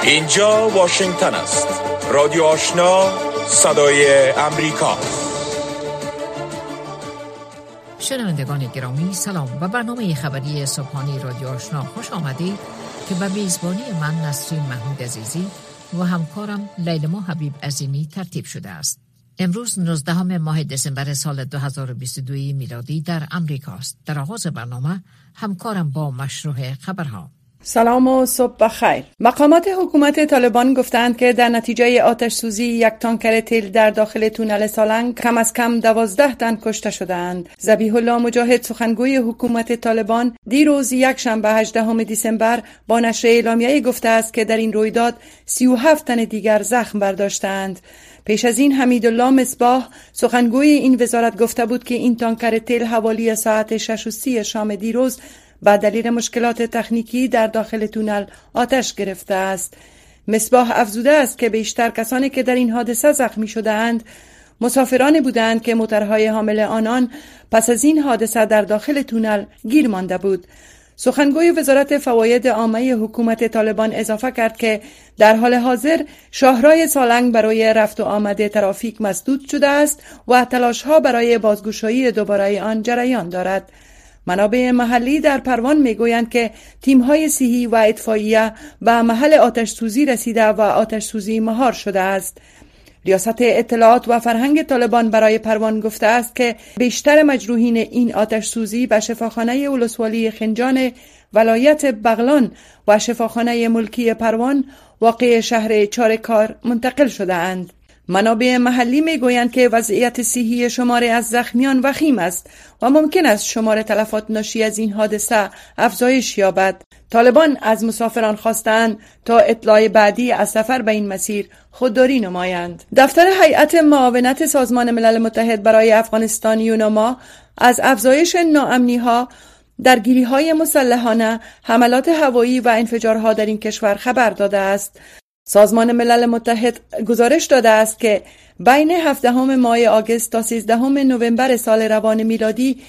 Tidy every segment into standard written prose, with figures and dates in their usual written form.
اینجا واشنگتن است. رادیو آشنا، صدای امریکا. شنوندگان گرامی سلام و برنامه خبری صبحانی رادیو آشنا خوش آمدید که به میزبانی من نسرین محمود عزیزی و همکارم لیلما حبیب عظیمی ترتیب شده است. امروز 19 ماه دسامبر سال 2022 میلادی در امریکا است. در آغاز برنامه همکارم با مشروع خبرها. سلام و صبح بخیر. مقامات حکومت طالبان گفتند که در نتیجه آتش سوزی یک تانکر تیل در داخل تونل سالنگ کم از کم 12 تن کشته شدند. ذبیح الله مجاهد سخنگوی حکومت طالبان دیروز یک شنبه 18 دسامبر با نشر اعلامیه‌ای گفته است که در این رویداد 37 تن دیگر زخم برداشتند. پیش از این حمیدالله مصباح سخنگوی این وزارت گفته بود که این تانکر تیل حوالی ساعت 6:30 شام دیروز با دلیل مشکلات تکنیکی در داخل تونل آتش گرفته است. مصباح افزوده است که بیشتر کسانی که در این حادثه زخمی شده‌اند مسافرانی بودند که موترهای حامل آنان پس از این حادثه در داخل تونل گیر مانده بود. سخنگوی وزارت فواید عامه حکومت طالبان اضافه کرد که در حال حاضر شاهراه سالنگ برای رفت و آمد ترافیک مسدود شده است و تلاش‌ها برای بازگشایی دوباره آن جریان دارد. منابع محلی در پروان میگویند که تیم‌های صحی و اطفائیه به محل آتش سوزی رسیده و آتش سوزی مهار شده است. ریاست اطلاعات و فرهنگ طالبان برای پروان گفته است که بیشتر مجروحین این آتش سوزی به شفاخانه ولسوالی خنجان ولایت بغلان و شفاخانه ملکی پروان واقع شهر چارکار منتقل شده اند. منابع محلی میگویند که وضعیت صحی شماری از زخمیان وخیم است و ممکن است شمار تلفات ناشی از این حادثه افزایش یابد. طالبان از مسافران خواستند تا اطلاع بعدی از سفر به این مسیر خودداری نمایند. دفتر هیئت معاونت سازمان ملل متحد برای افغانستان یوناما از افزایش ناامنی‌ها، درگیری‌های مسلحانه، حملات هوایی و انفجارها در این کشور خبر داده است. سازمان ملل متحد گزارش داده است که بین 17 ماه آگوست تا 13 نوامبر سال روان میلادی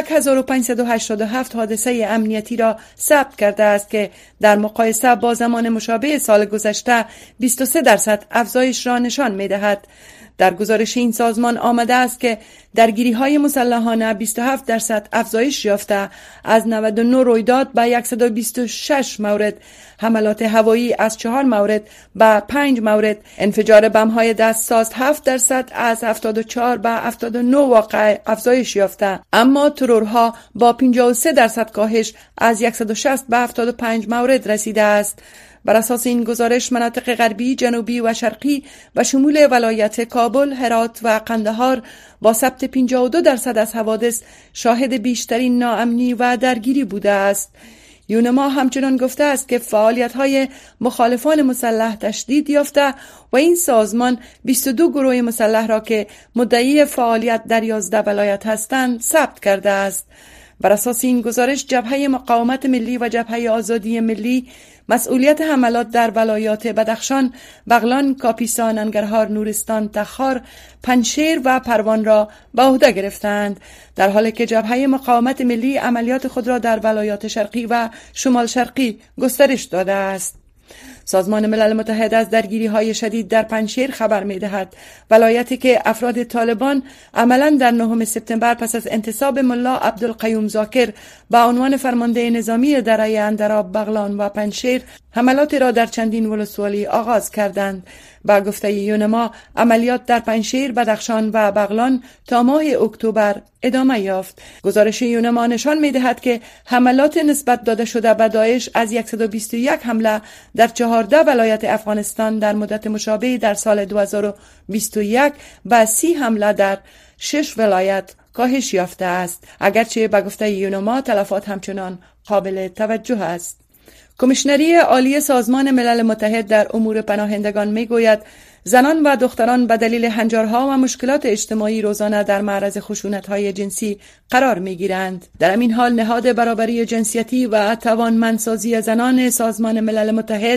1587 حادثه امنیتی را ثبت کرده است که در مقایسه با زمان مشابه سال گذشته 23% افزایش را نشان می‌دهد. در گزارش این سازمان آمده است که درگیری‌های مسلحانه 27% افزایش یافته، از 99 رویداد به 126 مورد، حملات هوایی از 4 مورد به 5 مورد، انفجار بم‌های دستساز 7% از 74 به 79 واقع افزایش یافته، اما ترورها با 53% کاهش از 160 به 75 مورد رسیده است. بر اساس این گزارش مناطق غربی، جنوبی و شرقی و شمول ولایت کابل، هرات و قندهار با ثبت 52% از حوادث شاهد بیشترین ناامنی و درگیری بوده است. یونما همچنان گفته است که فعالیت‌های مخالفان مسلح تشدید یافته و این سازمان 22 گروه مسلح را که مدعی فعالیت در 11 ولایت هستند ثبت کرده است. بر اساس این گزارش جبهه مقاومت ملی و جبهه آزادی ملی مسئولیت حملات در ولایات بدخشان، بغلان، کاپیسا، ننگرهار، نورستان، تخار، پنجشیر و پروان را به عهده گرفتند، در حالی که جبهه مقاومت ملی عملیات خود را در ولایات شرقی و شمال شرقی گسترش داده است. سازمان ملل متحد از درگیری‌های شدید در پنجشیر خبر می‌دهد، ولایتی که افراد طالبان عملاً در 9 سپتامبر پس از انتصاب ملا عبدالقیوم زاکر به عنوان فرمانده نظامی دره اندراب، بغلان و پنجشیر حملات را در چندین ولسوالی آغاز کردند. با گفته یونما عملیات در پنجشیر، بدخشان و بغلان تا ماه اکتبر ادامه یافت. گزارش یونما نشان می‌دهد که حملات نسبت داده شده به داعش از 121 حمله در 14 ولایت افغانستان در مدت مشابه در سال 2021 به 30 حمله در 6 ولایت کاهش یافته است، اگرچه به گفته یونما تلفات همچنان قابل توجه است. کمیشنری عالی سازمان ملل متحد در امور پناهندگان میگوید زنان و دختران به دلیل هنجارها و مشکلات اجتماعی روزانه در معرض خشونت‌های جنسی قرار می‌گیرند. در همین حال نهاد برابری جنسیتی و توانمندسازی زنان سازمان ملل متحد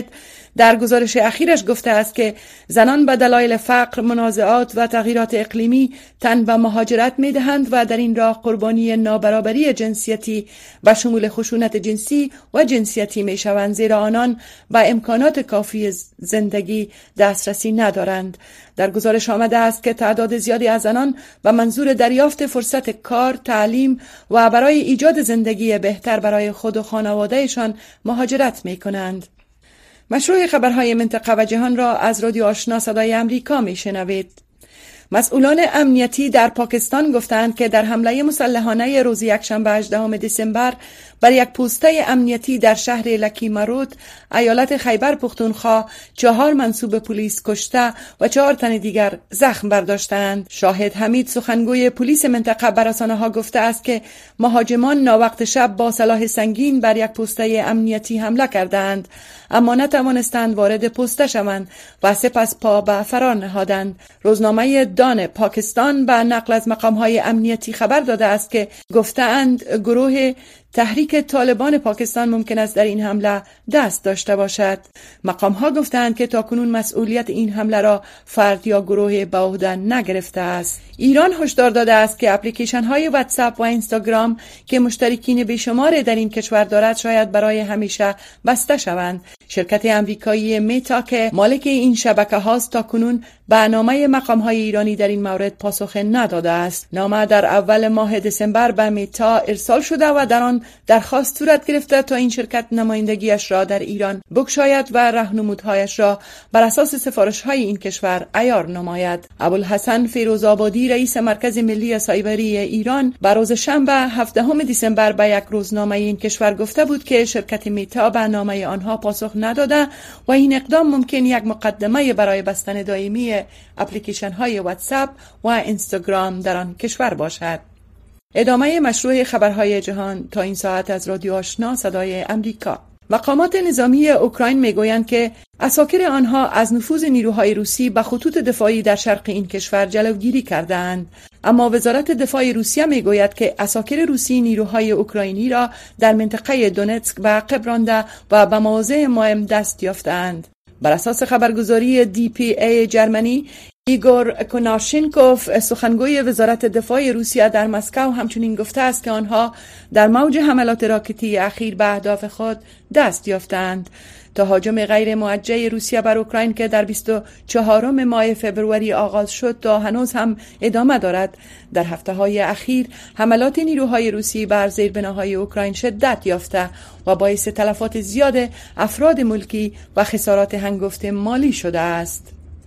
در گزارش اخیرش گفته است که زنان به دلایل فقر، منازعات و تغییرات اقلیمی تن به مهاجرت می‌دهند و در این راه قربانی نابرابری جنسیتی و شمول خشونت جنسی و جنسیتی می‌شوند، زیرا آنان به امکانات کافی زندگی دسترسی ندارند. در گزارش آمده است که تعداد زیادی از زنان به منظور دریافت فرصت کار، تعلیم و برای ایجاد زندگی بهتر برای خود و خانوادهشان مهاجرت می‌کنند. مشروع خبرهای منطقه و جهان را از رادیو آشنا صدای امریکا میشنوید. مسئولان امنیتی در پاکستان گفتند که در حمله مسلحانه روز یکشنبه 18 دسامبر بر یک پوسته امنیتی در شهر لکی مروت، ایالت خیبر پختونخوا، 4 منصوب پلیس کشته و 4 تن دیگر زخم برداشتند. شاهد حمید، سخنگوی پلیس منطقه، بر رسانه‌ها گفته است که مهاجمان ناوقت شب با سلاح سنگین بر یک پوسته امنیتی حمله کردند، اما نتوانستند وارد پوسته شوند و سپس پا به فرار نهادند. روزنامه دان پاکستان به نقل از مقام‌های امنیتی خبر داده است که گفتند گروه تحریک طالبان پاکستان ممکن است در این حمله دست داشته باشد. مقام‌ها گفتند که تاکنون مسئولیت این حمله را فرد یا گروه به عهده نگرفته است. ایران هشدار داده است که اپلیکیشن‌های واتساپ و اینستاگرام که مشترکین بیشمار در این کشور دارد شاید برای همیشه بسته شوند. شرکت امریکایی متا که مالک این شبکه هاست تاکنون به نامه مقام‌های ایرانی در این مورد پاسخ نداده است. نامه در اول ماه دسامبر به متا ارسال شده و در آن درخواست صورت گرفته تا این شرکت نمایندگیش را در ایران بگشاید و راهنمودهایش را بر اساس سفارش‌های این کشور عیار نماید. ابوالحسن فیروزآبادی، رئیس مرکز ملی سایبری ایران، بر روز شنبه 17 دسامبر به یک روزنامه این کشور گفته بود که شرکت متا به نامه آنها پاسخ نداده و این اقدام ممکن یک مقدمه برای بستن دائمی اپلیکیشن‌های واتساپ و اینستاگرام در آن کشور باشد. ادامه مشروع خبرهای جهان تا این ساعت از رادیو آشنا صدای امریکا. مقامات نظامی اوکراین میگویند که عساکر آنها از نفوذ نیروهای روسی به خطوط دفاعی در شرق این کشور جلوگیری کردند، اما وزارت دفاع روسیه میگوید که عساکر روسی نیروهای اوکراینی را در منطقه دونتسک به عقب رانده و به مواضع مهم دست یافتند. بر اساس خبرگزاری DPA جرمنی، ایگور کناشینکوف، سخنگوی وزارت دفاع روسیه در مسکو، همچنین گفته است که آنها در موج حملات راکتی اخیر به اهداف خود دست یافتند. تهاجم غیر موجه روسیه بر اوکراین که در 24 ماه فوریه آغاز شد تا هنوز هم ادامه دارد. در هفته‌های اخیر حملات نیروهای روسی بر زیربناهای اوکراین شدت یافته و باعث تلفات زیاد افراد ملکی و خسارات هنگفت مالی شده است.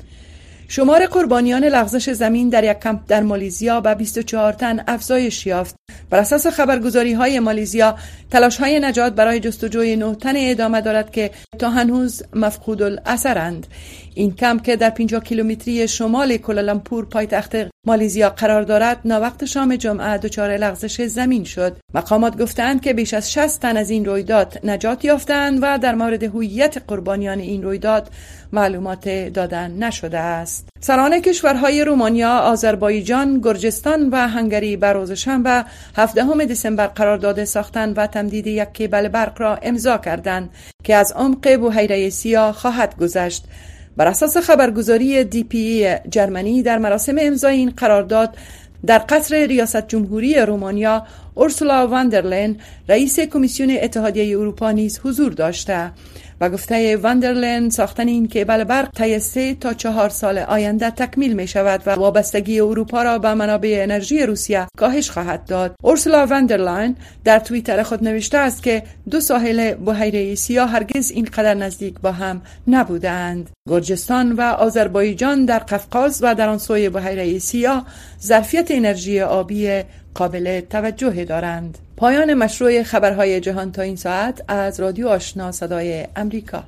شمار قربانیان لغزش زمین در یک کمپ در مالیزیا به 24 تن افزایش یافت. بر اساس خبرگزاری‌های مالیزیا، تلاش‌های نجات برای جستجوی 9 تن ادامه دارد که تا هنوز مفقود الاثرند. این کمپ که در 50 کیلومتری شمال کوالالامپور پایتخت مالیزیا قرار دارد، ناوقت شام جمعه دچار لغزش زمین شد. مقامات گفتند که بیش از 60 تن از این رویداد نجات یافتند و در مورد هویت قربانیان این رویداد معلومات دادن نشده است. سران کشورهای رومانیا، آذربایجان، گرجستان و هنگری بر روز شنبه 17 دسامبر قرارداد ساختن و تمدید یک کیبل برق را امضا کردند که از عمق بحیره سیاه خواهد گذشت. بر اساس خبرگزاری DPA جرمنی، در مراسم امضای این قرارداد در قصر ریاست جمهوری رومانیا، اورسولا واندرلین، رئیس کمیسیون اتحادیه اروپا، نیز حضور داشته و گفته واندرلین ساختن این کیبل برق طی 3 تا 4 سال آینده تکمیل می شود و وابستگی اروپا را به منابع انرژی روسیه کاهش خواهد داد. اورسولا واندرلاین در توییتر خود نوشته است که 2 ساحل بحیره سیاه هرگز اینقدر نزدیک با هم نبودند. گرجستان و آذربایجان در قفقاز و در آن سوی بحیره سیاه ظرفیت انرژی آبی قابل توجه دارند. پایان مشروع خبرهای جهان تا این ساعت از رادیو آشنا صدای امریکا.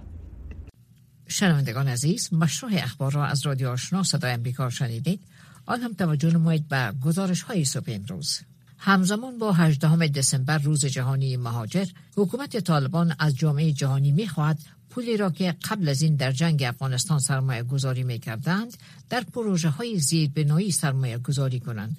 شنوندگان عزیز، مشروع اخبار را از رادیو آشنا صدای امریکا شنیدید. آن هم توجه نمایید به گزارش‌های صبح امروز. همزمان با 18 دسامبر روز جهانی مهاجر، حکومت طالبان از جامعه جهانی می‌خواهد پولی را که قبل از این در جنگ افغانستان سرمایه گذاری می‌کردند در پروژه‌های زیربنایی سرمایه گذاری کنند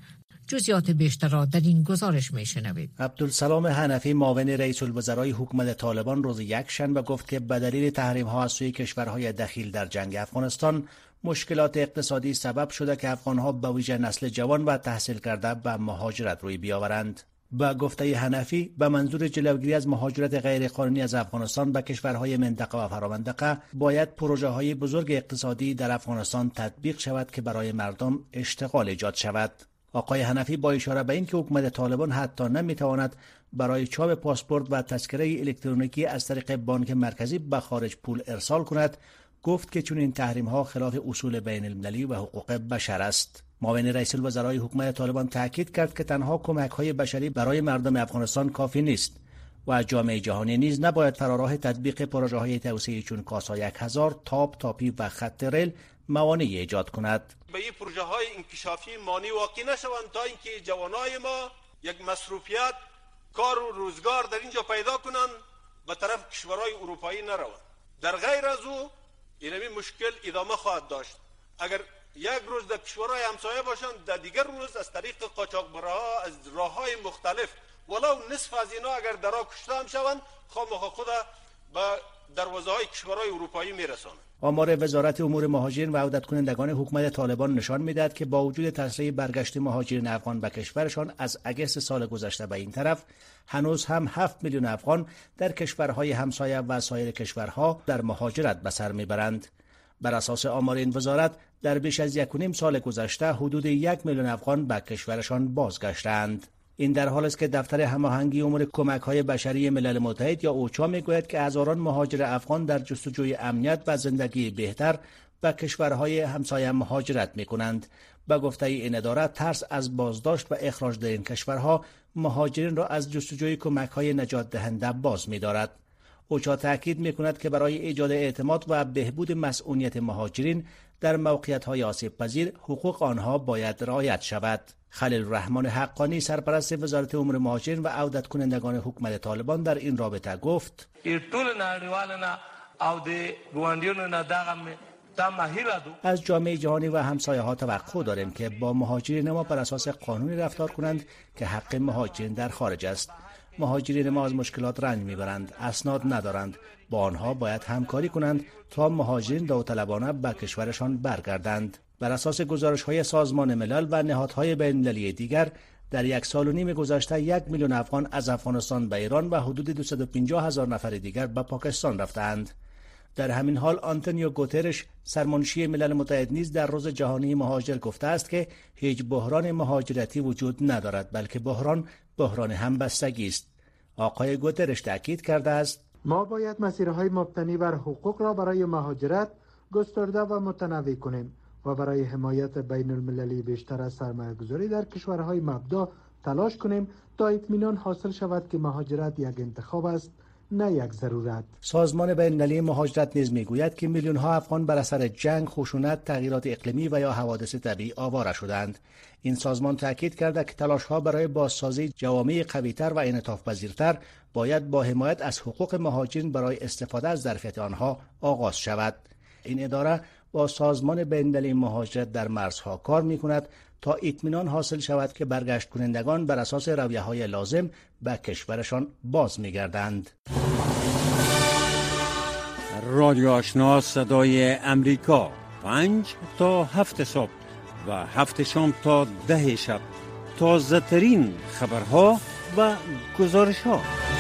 جزئیات بیشتر را در این گزارش میشنوید. عبدالسلام حنفی معاون رئیس الوزرای حکومت طالبان روز یکشنبه گفت که به دلیل تحریم‌ها از سوی کشورهای دخیل در جنگ افغانستان مشکلات اقتصادی سبب شده که افغان‌ها به ویژه نسل جوان و تحصیل کرده به مهاجرت روی بیاورند. با گفته حنفی به منظور جلوگیری از مهاجرت غیرقانونی از افغانستان به کشورهای منطقه و فرامنطقه باید پروژه‌های بزرگ اقتصادی در افغانستان تطبیق شود که برای مردم اشتغال ایجاد شود. آقای حنفی با اشاره به اینکه حکومت طالبان حتی نمیتواند برای چاپ پاسپورت و تذکره الکترونیکی از طریق بانک مرکزی به خارج پول ارسال کند، گفت که چون این تحریم‌ها خلاف اصول بین المللی و حقوق بشر است. معاون رئیس الوزرای حکومت طالبان تاکید کرد که تنها کمک‌های بشری برای مردم افغانستان کافی نیست و جامعه جهانی نیز نباید فراراه تطبیق پروژه‌های توسعه‌ای چون کاسا 1000، تاپ، تاپی و خط ریل موانعی ایجاد کند. به این پروژه‌های انکشافی مانع واقع نشوند تا اینکه جوانای ما یک مصروفیت، کار و روزگار در اینجا پیدا کنند به طرف کشورهای اروپایی نروند. در غیر از او این مشکل ادامه خواهد داشت. اگر یک روز در کشورهای همسایه باشند، در دیگر روز از طریق قاچاقبرها از راه‌های مختلف ولو نصف از اینا اگر درا کشته هم شوند، خامخا خود به دروازه‌های کشورهای اروپایی میرسانند. آمار وزارت امور مهاجرین و عودت کنندگان حکومت طالبان نشان می‌دهد که با وجود تسریع برگشت مهاجرین افغان به کشورشان از اگست سال گذشته به این طرف، هنوز هم 7 میلیون افغان در کشورهای همسایه و سایر کشورها در مهاجرت به سر میبرند. بر اساس آمار این وزارت در بیش از 1.5 سال گذشته حدود 1 میلیون افغان به کشورشان بازگشتند. این در حالی است که دفتر هماهنگی امور کمک‌های بشری ملل متحد یا اوچا میگوید که هزاران مهاجر افغان در جستجوی امنیت و زندگی بهتر به کشورهای همسایه مهاجرت می‌کنند. به گفته این اداره، ترس از بازداشت و اخراج در این کشورها مهاجرین را از جستجوی کمک‌های نجات دهنده باز می‌دارد. اوچا تاکید می‌کند که برای ایجاد اعتماد و بهبود مسئولیت مهاجرین در موقعیت‌های آسیب‌پذیر حقوق آنها باید رعایت شود. خلیل الرحمن حقانی سرپرست وزارت امور مهاجرین و عودت کنندگان حکومت طالبان در این رابطه گفت: از جامعه جهانی و همسایه‌ها توقع داریم که با مهاجرین ما بر اساس قانونی رفتار کنند که حق مهاجرین در خارج است. مهاجرین ما از مشکلات رنج میبرند، اسناد ندارند. با آنها باید همکاری کنند تا مهاجرین داوطلبانه به کشورشان برگردند. بر اساس گزارش‌های سازمان ملل و نهادهای بین‌المللی دیگر، در 1.5 سال گذشته 1 میلیون افغان از افغانستان به ایران و حدود 250,000 نفر دیگر به پاکستان رفتند. در همین حال آنتونیو گوترش سرمنشی ملل متحد نیز در روز جهانی مهاجر گفته است که هیچ بحران مهاجرتی وجود ندارد، بلکه بحران همبستگی است. آقای گوترش تاکید کرده است: ما باید مسیرهای مبتنی بر حقوق را برای مهاجرت گسترده و متنوع کنیم و برای حمایت بین المللی بیشتر از سرمایه‌گذاری در کشورهای مبدا تلاش کنیم تا اطمینان حاصل شود که مهاجرت یک انتخاب است نه یک ضرورت. سازمان بین‌المللی مهاجرت نیز میگوید که میلیون‌ها افغان بر اثر جنگ، خشونت، تغییرات اقلیمی و یا حوادث طبیعی آواره شدند. این سازمان تاکید کرده که تلاش‌ها برای بازسازی جوامع قوی‌تر و انعطاف‌پذیرتر باید با حمایت از حقوق مهاجرین برای استفاده از ظرفیت آنها آغاز شود. این اداره با سازمان بین‌المللی مهاجرت در مرزها کار می‌کند تا اطمینان حاصل شود که برگشت کنندگان بر اساس رویه‌های لازم به کشورشان باز می‌گردند. رادیو آشنا صدای امریکا 5 تا 7 صبح و 7 شام تا 10 شب، تازه ترین خبرها و گزارش‌ها.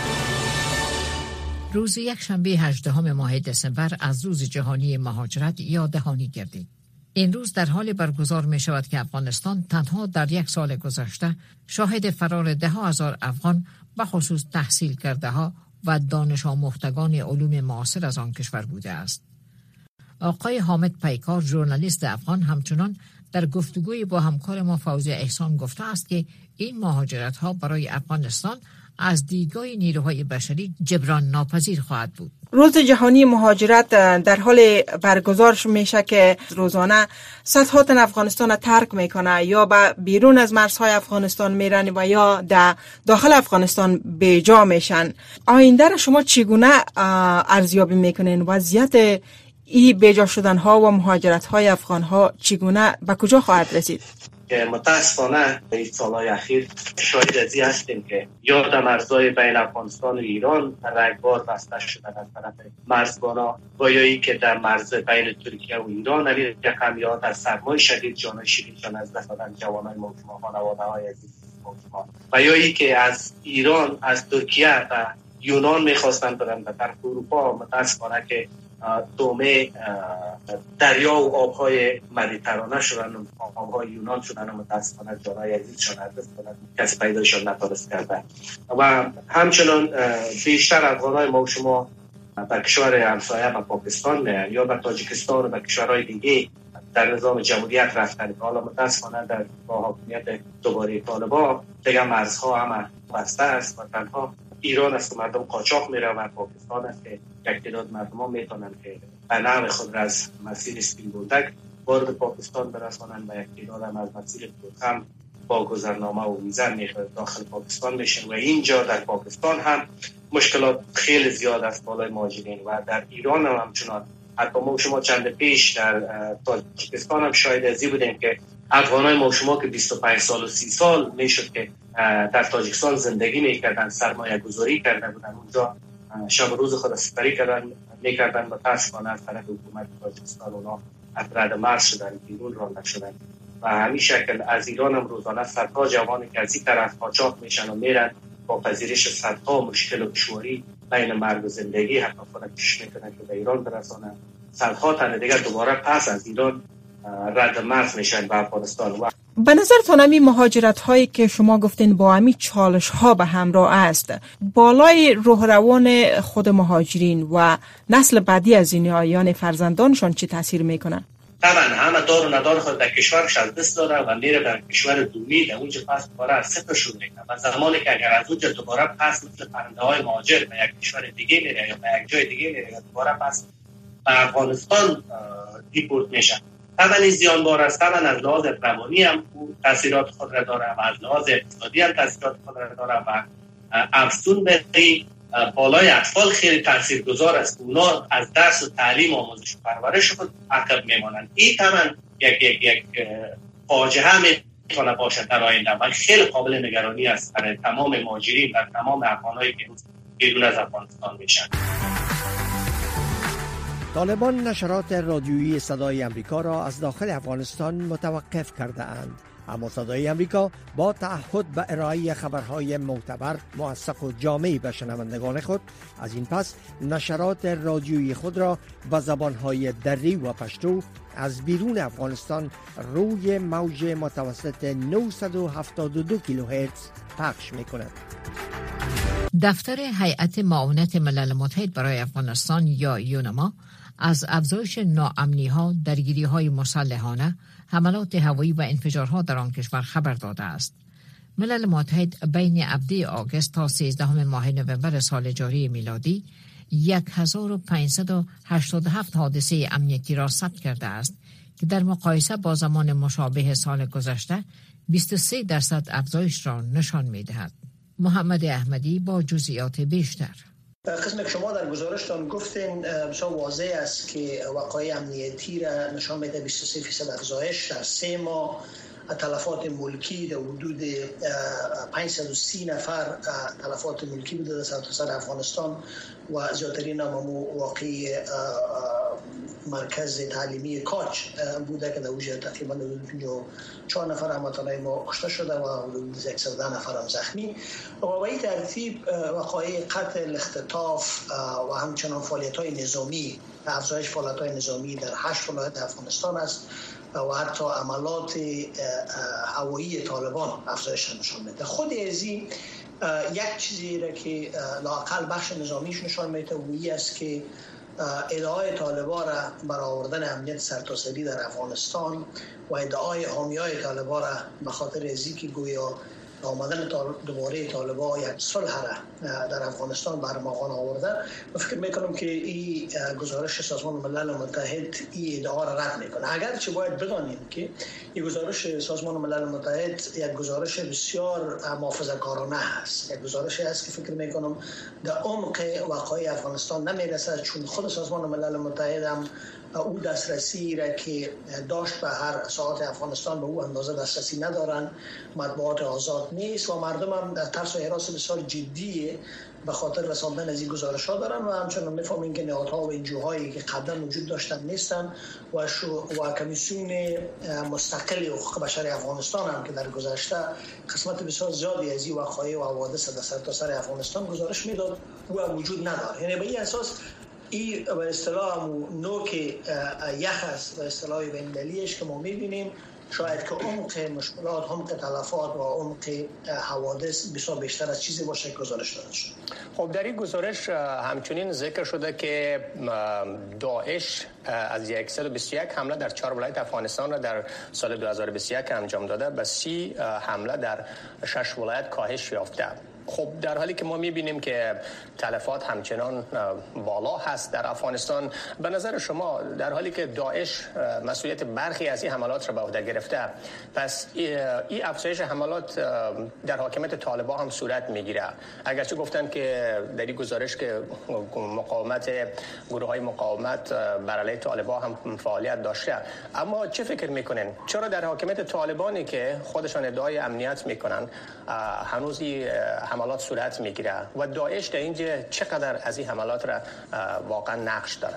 روز یکشنبه 18 ماه دسامبر از روز جهانی مهاجرت یا دهانی گردید. این روز در حال برگزار می شود که افغانستان تنها در 1 سال گذشته شاهد فرار 10,000 افغان به خصوص تحصیل کرده ها و دانش آموختگان علوم معاصر از آن کشور بوده است. آقای حامد پیکار ژورنالیست افغان همچنان در گفتگوی با همکار ما فوزیه احسان گفته است که این مهاجرت ها برای افغانستان از دیدگاه نیروهای بشری جبران ناپذیر خواهد بود. روز جهانی مهاجرت در حال برگزار میشه که روزانه صدها تن افغانستان را ترک میکنه یا به بیرون از مرزهای افغانستان میرن و یا در داخل افغانستان بیجا میشن. آینده را شما چگونه ارزیابی میکنین؟ وضعیت این بیجا شدن ها و مهاجرت های افغان ها چگونه به کجا خواهد رسید؟ که متاسفانه این سالهای اخیر شاهد ازی هستیم که یا در مرزهای بین افغانستان و ایران رگبار بسته شدن از طرف مرزبانا و یا ای که در مرز بین ترکیه و ایران یکم یا در سرمای شدید جانای شیرینشان از دست دادن جوانای موجما خانواده های عزیز موجما و یا ای که از ایران از ترکیه و یونان میخواستن برن به طرف اروپا متاسفانه که دومه دریا و آبهای مدیترانه شدن و آبهای یونان شدن و متاسفانه جانای عزیزشان از دست دادن کسی پیدایشان نتونست کرده و همچنان بیشتر افغانای ما و شما به کشور همسایه و پاکستان میان یا به تاجیکستان و به کشورهای دیگه در نظام جمهوریت رفتن که حالا متاسفانه در با حاکمیت دوباره طالبان دیگه مرزها هم بسته است و تنها ایران است که مردم قاچاق میره و پاکستان است که یک تعداد مردم ها میتونن که به نام خود را از مسیر اسپین بولدک وارد پاکستان برسانن و یک تعداد هم از مسیر هم با گذرنامه و ویزا داخل پاکستان میشن و اینجا در پاکستان هم مشکلات خیلی زیاد است بالای مهاجرین و در ایران هم همچنان. حتی ما شما چند پیش در تاجیکستان هم شاهد ازی بودیم که افغانای ما شما که 25 سال و 30 سال میشد که در تاجیکستان زندگی میکردن، سرمایه گذاری کرده بودن، اونجا شب روز خود سپری میکردن و تاسفانه از طرف حکومت تاجیکستان اونا از رد مرز شدن، بیرون رانده شدن و همین شکل از ایران هم روزانه صدها جوانی که از این طرف قاچاق میشن و میرن با پذیرش صدها مشکل و دشواری بین مرگ و زندگی حتی خودت کش میکنن که به ایران برسانن. صدها تن دیگر دوباره پس از ایران رد مرز میشن به افغانستان. و به نظرتان همی مهاجرت هایی که شما گفتین با همی چالش ها به همراه است، بالای روح روان خود مهاجرین و نسل بعدی از اینها یعنی فرزندانشان چه تاثیر میکنن؟ طبعا همه دار و ندار خود در کشورش از دست داره و میره در کشور دومی، در اونجا پس دوباره از صفر شروع میکنه و زمانی که اگر از اونجا دوباره پس مثل پرنده های مهاجر به یک کشور دیگه میره یا به یک جای دیگه میره یا دوباره پس به افغانستان دیپورت میشه، طبعا این زیانبار است. طبعا از لحاظ روانی هم تاثیرات خود را داره و از لحاظ اقتصادی هم تاثیرات خود را داره و افزون به بالای اطفال خیلی تاثیرگذار است. اونا از درس و تعلیم و آموزش و پرورش خود عقب میمانند. این طبعا یک فاجعه میتونه باشه در آینده و خیلی قابل نگرانی است برای تمام مهاجرین و تمام افغانایی که بیرون از افغانستان میشن. طالبان نشرات رادیویی صدای امریکا را از داخل افغانستان متوقف کرده اند، اما صدای امریکا با تعهد به ارائه خبرهای معتبر، موثق و جامع به شنوندگان خود از این پس نشرات رادیویی خود را به زبانهای دری و پشتو از بیرون افغانستان روی موج متوسط 972 کیلوهرتز پخش می‌کند. دفتر هیئت معاونت ملل متحد برای افغانستان یا یونما از افزایش ناامنی‌ها، درگیری‌های مسلحانه، حملات هوایی و انفجارها در آن کشور خبر داده است. ملل متحد بین ابدی آگوست تا 13 ماه نوامبر سال جاری میلادی 1587 حادثه امنیتی را ثبت کرده است که در مقایسه با زمان مشابه سال گذشته 23% افزایش را نشان می‌دهد. محمد احمدی با جزئیات بیشتر. قسمی که شما در گزارشتان گفتین بسیار واضح است که وقایع امنیتی را نشان میده 23% افزایش در 3 ماه. تلفات ملکی در حدود 530 نفر تلفات ملکی بوده در سرتاسر افغانستان و زیادترین هم واقعی مرکز تعلیمی کاج بوده که در اوجه تقریبا 54 نفر هموطنان ما کشته شده و حدود 110 نفر هم زخمی و به این ترتیب وقایع قتل، اختطاف و همچنان فعالیت‌های نظامی، افزایش فعالیت‌های نظامی در 8 ولایت افغانستان است و حتی عملات هوایی طالبان افزایش نشان میده. خود ازی یک چیزی را که لااقل بخش نظامیش نشان میده و این است که ادعای طالبان را برآوردن امنیت سرتاسری در افغانستان و ادعای حامیای طالبان را به خاطر ازی که گویا آمدن دوباره طالبان یک صلح در افغانستان برمغان آورده و فکر میکنم که این گزارش سازمان ملل متحد این ادعا را رد میکنه. اگرچه باید بدانیم که این گزارش سازمان ملل متحد یک گزارش بسیار محافظه‌کارانه است، یک گزارشی است که فکر میکنم در عمق وقایع افغانستان نمیرسد، چون خود سازمان ملل متحد هم او دسترسی را که داشت به هر ساعت افغانستان به او اندازه دسترسی ندارن. مطبوعات آزاد نیست و مردم هم در ترس و هراس بسیار جدی به خاطر رساندن از این گزارش ها دارن و همچنان میفهمیم که نهادها و انجوهایی که قبلا وجود داشتن نیستن و کمیسیون مستقل حقوق بشر افغانستان هم که در گذشته قسمت بسیار زیادی از این وقایع و حوادث در سرتاسر افغانستان گزارش میداد و وجود نداره. یعنی به این اساس این به اصطلاح نوک یخ است به اصطلاح بین‌المللیش که ما میبینیم شاید که عمق مشکلات، عمق تلفات و عمق حوادث بسیار بیشتر از چیزی باشه که گزارش داده شد. خب در این گزارش همچنین ذکر شده که داعش از 121 حمله در 4 ولایت افغانستان را در سال 2021 انجام داده به 30 حمله در 6 ولایت کاهش یافته. خب در حالی که ما میبینیم که تلفات همچنان بالا هست در افغانستان، به نظر شما در حالی که داعش مسئولیت برخی از این حملات را به عهده گرفته، پس این افزایش حملات در حاکمیت طالبان هم صورت میگیره؟ اگرچه گفتن که در این گزارش که گروه های مقاومت بر علیه طالبان هم فعالیت داشته، اما چه فکر میکنین چرا در حاکمیت طالبانی که خودشان ادعای امنیت میکنن هنوز این حملات صورت میگیره و داعش در اینجا چقدر از این حملات را واقعا نقش داره؟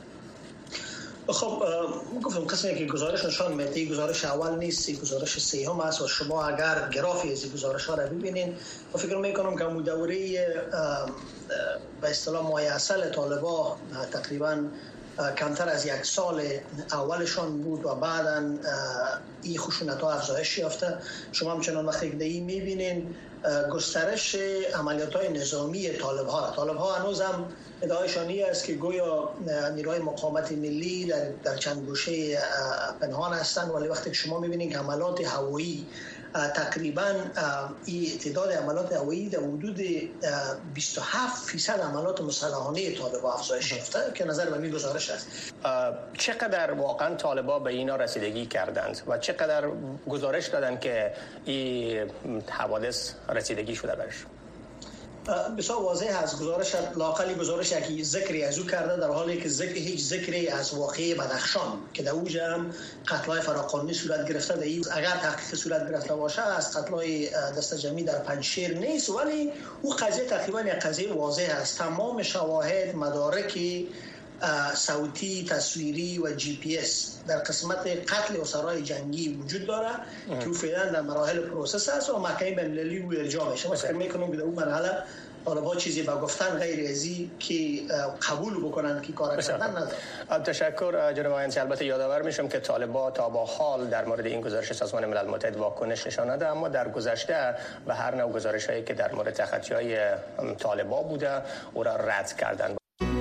خب گفتم قسمی که گزارش نشان میده گزارش اول نیست، گزارش سوم است و شما اگر گرافی از گزارش ها را ببینین و فکر میکنم که دوره به اصطلاح مایحصل طالبان تقریبا کمتر از 1 سال اولشان بود و بعداً این خشونت ها افزایش یافته. شما همچنان وقتی که این میبینین گسترش عملیات های نظامی طالب ها هنوز هم ادعایشان است که گویا نیروهای مقاومت ملی در چند گوشه پنهان هستند، ولی وقتی که شما میبینین که عملیات هوایی تقریبا این تعداد عملیات هوایی در حدود 27% عملیات مسلحانه طالبان افزایش یافته که نظر به این گزارش است. چقدر واقعا طالبان به اینا رسیدگی کردند و چقدر گزارش دادند که این حوادث رسیدگی شده برش؟ بسیار واضح از گزارش لاقلی گزارش که ذکری از او کرده، در حالی که هیچ ذکری از واقعه بدخشان که در اوجه هم قتل‌های فراقانونی صورت گرفته، اگر تحقیق صورت گرفته باشه از قتل‌های دست جمعی در پنجشیر نیست، ولی او قضیه تقریبا یک قضیه واضح است. تمام شواهد، مدارک صوتی، تصویری و جی پی اس در قسمت قتل اسرای جنگی وجود داره که فعلا در مراحل پروسس است و محکمه بین‌المللی او ارجاع میشه. فکر میکنم که در اون مرحله طالبان چیزی با گفتن غیر ازی که قبول بکنن که کار کردن نداره. تشکر جناب آینسی. البته یادآور میشم که طالبان تا با حال در مورد این گزارش سازمان ملل متحد واکنش نشان نداده، اما در گذشته به هر نوع گزارش‌هایی که در مورد تخطی‌های طالبان بوده او را رد کردند.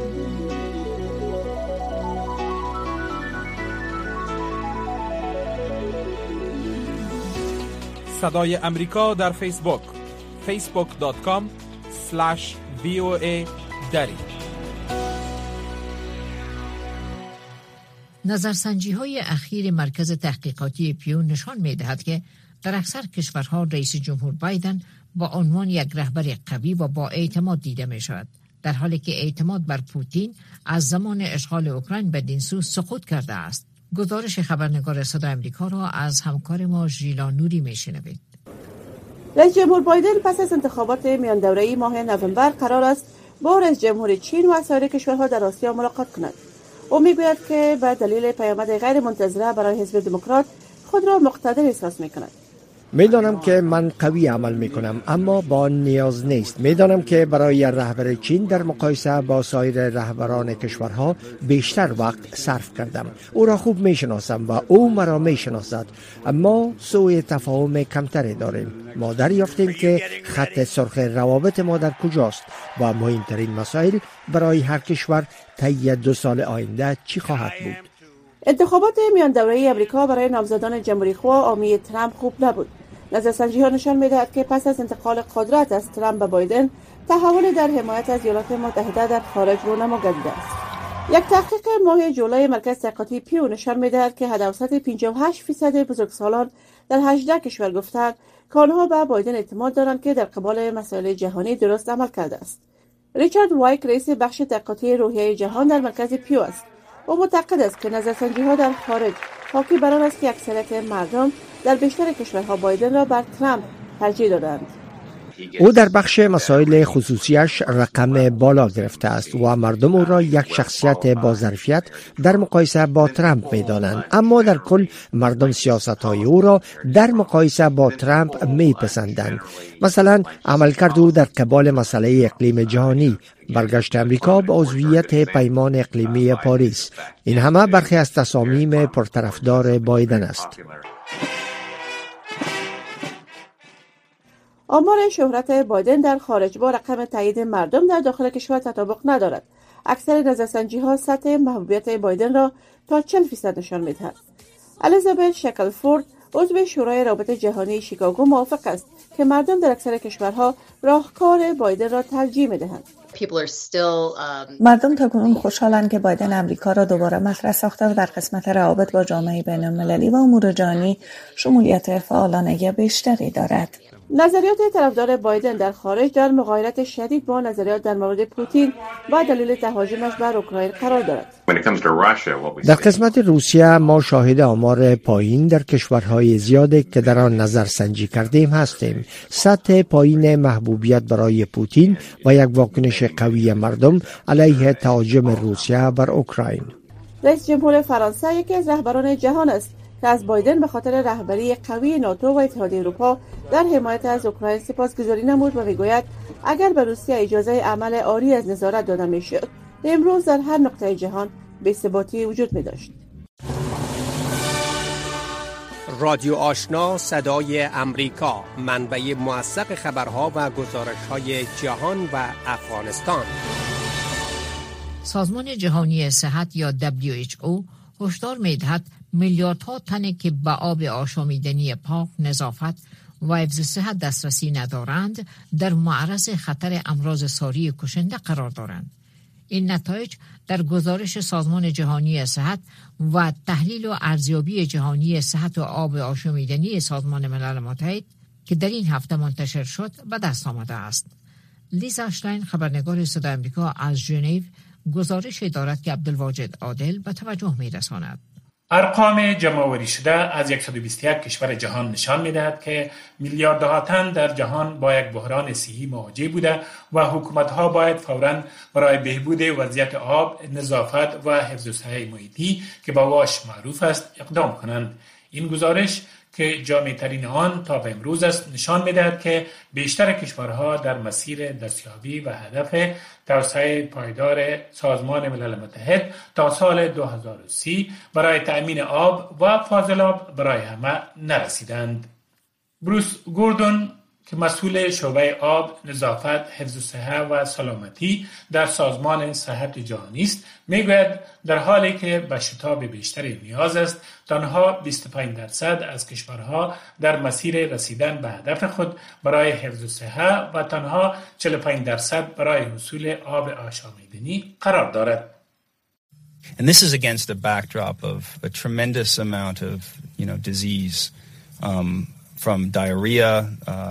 صدای امریکا در فیسبوک facebook.com/VOA دری. نظرسنجی های اخیر مرکز تحقیقاتی پیو نشان می دهد که در اکثر کشورها رئیس جمهور بایدن با عنوان یک رهبر قوی و با اعتماد دیده می شود، در حالی که اعتماد بر پوتین از زمان اشغال اوکراین بدین سو سقوط کرده است. گزارش خبرنگار صدای امریکا را از همکار ما ژیلا نوری میشنوید. رئیس جمهور بایدن پس از انتخابات میان دوره‌ای ماه نوامبر قرار است با رئیس جمهور چین و سایر کشورها در آسیا ملاقات کند. او میگوید که به دلیل پیامد غیر منتظره برای حزب دموکرات خود را مقتدر احساس میکند. میدانم که من قوی عمل میکنم، اما با نیاز نیست. میدانم که برای رهبر چین در مقایسه با سایر رهبران کشورها بیشتر وقت صرف کردم. او را خوب میشناسم و او مرا میشناسد، اما سوء تفاهم کمتری داریم. ما دریافتیم که خط سرخ روابط ما در کجاست و مهمترین مسائل برای هر کشور طی 2 سال آینده چی خواهد بود. انتخابات میان دوره‌ای امریکا برای نامزدان جمهوری‌خواه آمی ترامپ خوب نبود. نظرسنجی‌ها نشان می‌دهد که پس از انتقال قدرت از ترامپ به بایدن، تحول در حمایت از ایالات متحده در خارج رونما گردیده است. یک تحقیق ماه جولای مرکز تحقیقاتی پیو نشان می‌دهد که حداقل 58% بزرگسالان در 18 کشور گفتند که آنها به بایدن اعتماد دارند که در قبال مسائل جهانی درست عمل کرده است. ریچارد وایک رئیس بخش تحقیقاتی روحیه جهان در مرکز پیو است. و معتقد است که نظرسنجی‌ها در خارج حاکی بر آن است که اکثریت مردم در بیشتر کشورها بایدن را بر ترامپ ترجیح دادند. او در بخش مسائل خصوصیش رقم بالا گرفته است و مردم او را یک شخصیت با ظرفیت در مقایسه با ترامپ می‌دانند، اما در کل مردم سیاست‌های او را در مقایسه با ترامپ می‌پسندند. مثلا عملکرد او در قبال مسئله اقلیم جهانی، برگشت امریکا به عضویت پیمان اقلیمی پاریس، این همه برخی از تصامیم پرطرفدار بایدن است. آمار شهرت بایدن در خارج با رقم تایید مردم در داخل کشور تطابق ندارد. اکثر نظرسنجی‌ها سطح محبوبیت بایدن را تا 40% نشان می‌دهد. الیزابت شکلفورد عضو شورای روابط جهانی شیکاگو موافق است که مردم در اکثر کشورها راهکار بایدن را ترجیح می‌دهند. مردم تاکنون خوشحالند که بایدن امریکا را دوباره مطرح ساخته و در قسمت روابط با جامعه بین‌المللی و امور جهانی شمولیت فعالانه بیشتری دارد. نظریات طرفدار بایدن در خارج در مغایرت شدید با نظریات در مورد پوتین و دلیل تهاجمش بر اوکراین قرار دارد. در قسمت روسیه ما شاهد آمار پایین در کشورهای زیادی که در آن نظرسنجی کردیم هستیم. سطح پایین محبوبیت برای پوتین و یک واکنش قوی مردم علیه تهاجم روسیه بر اوکراین. رئیس جمهور فرانسه یکی از رهبران جهان است که از بایدن به خاطر رهبری قوی ناتو و اتحادیه اروپا در حمایت از اوکراین سپاسگزاری نمود و میگوید اگر به روسیه اجازه عمل عاری از نظارت داده میشد، امروز در هر نقطه جهان بی‌ثباتی وجود می‌داشت. رادیو آشنا صدای امریکا، منبع موثق خبرها و گزارش‌های جهان و افغانستان. سازمان جهانی صحت یا WHO هشدار می‌دهد میلیاردها تن که به آب آشامیدنی پاک، نظافت و حفظ صحت دسترسی ندارند در معرض خطر امراض ساری کشنده قرار دارند. این نتایج در گزارش سازمان جهانی صحت و تحلیل و ارزیابی جهانی صحت و آب آشامیدنی سازمان ملل متحد که در این هفته منتشر شد به دست آمده است. لیزا اشلاین، خبرنگار صدای آمریکا از ژنو، گزارش دارد که عبدالواجد عادل به توجه می‌رساند. ارقام جمع‌آوری شده از 121 کشور جهان نشان می‌دهد که میلیاردها تن در جهان با یک بحران صحی مواجه بوده و حکومت‌ها باید فوراً برای بهبود وضعیت آب، نظافت و حفظ صحت محیطی که با واش معروف است اقدام کنند. این گزارش که جامع‌ترین آن تا به امروز است نشان می‌دهد که بیشتر کشورها در مسیر دستیابی و هدف توسعه پایدار سازمان ملل متحد تا سال 2030 برای تأمین آب و فاضلاب برای همه نرسیدند. بروس گوردون که مسئول شعبه آب، نظافت، حفظ صحت و سلامتی در سازمان صحت جهانی است، میگوید در حالی که به شتاب بیشتری نیاز است، تنها 25% از کشورها در مسیر رسیدن به هدف خود برای حفظ صحت و تنها 45% برای حصول آب آشامیدنی قرار دارد. And this is against a backdrop of a tremendous amount of, disease, from diarrhea,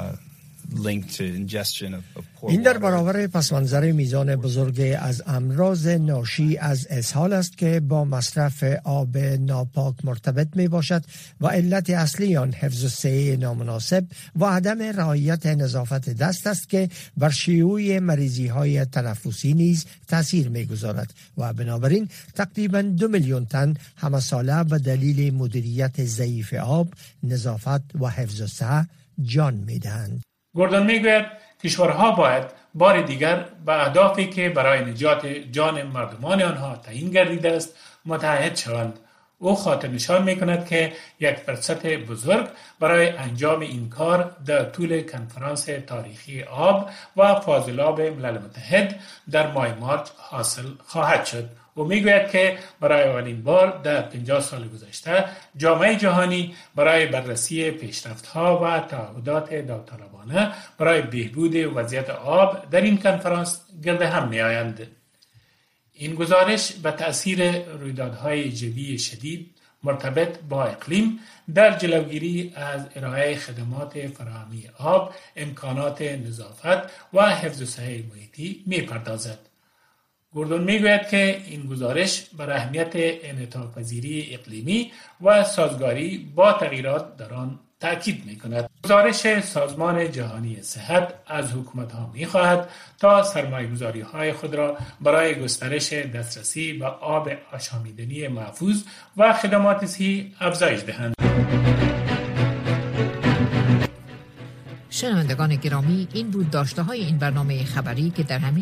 linked to ingestion of poor این در برابر پسمانظر میزان بزرگ از امراض ناشی از اسهال است که با مصرف آب ناپاک مرتبط می باشد و علت اصلی آن حفظ صحه نامناسب و عدم رعایت نظافت دست است که بر شیوع مریضی های تنفسی نیز تاثیر می گذارد و بنابراین تقریبا 2 میلیون تن همه ساله به دلیل مدیریت ضعیف آب، نظافت و حفظ صحه جان می دهند. گوردون میگوید کشورها باید بار دیگر به اهدافی که برای نجات جان مردمان آنها تعیین گردیده است متحد شوند. او خاطر نشان میکند که یک فرصت بزرگ برای انجام این کار در طول کنفرانس تاریخی آب و فاضلاب ملل متحد در ماه مارچ حاصل خواهد شد. او میگوید که برای اولین بار در 50 سال گذشته جامعه جهانی برای بررسی پیشرفت‌ها و تعهدات داوطلبانه برای بهبود وضعیت آب در این کنفرانس گرد هم می‌آیند. این گزارش به تأثیر رویدادهای جوی شدید مرتبط با اقلیم در جلوگیری از ارائه خدمات فراهمی آب، امکانات نظافت و حفظ صحت محیطی می‌پردازد. گوردون میگوید که این گزارش بر اهمیت انعطاف‌پذیری اقلیمی و سازگاری با تغییرات در آن تأکید می‌کند. گزارش سازمان جهانی صحت از حکومت‌ها می‌خواهد تا سرمایه‌گذاری‌های خود را برای گسترش دسترسی به آب آشامیدنی محفوظ و خدمات صحی افزایش دهند. شنوندگان گرامی، این بود داشته‌های این برنامه خبری که در همین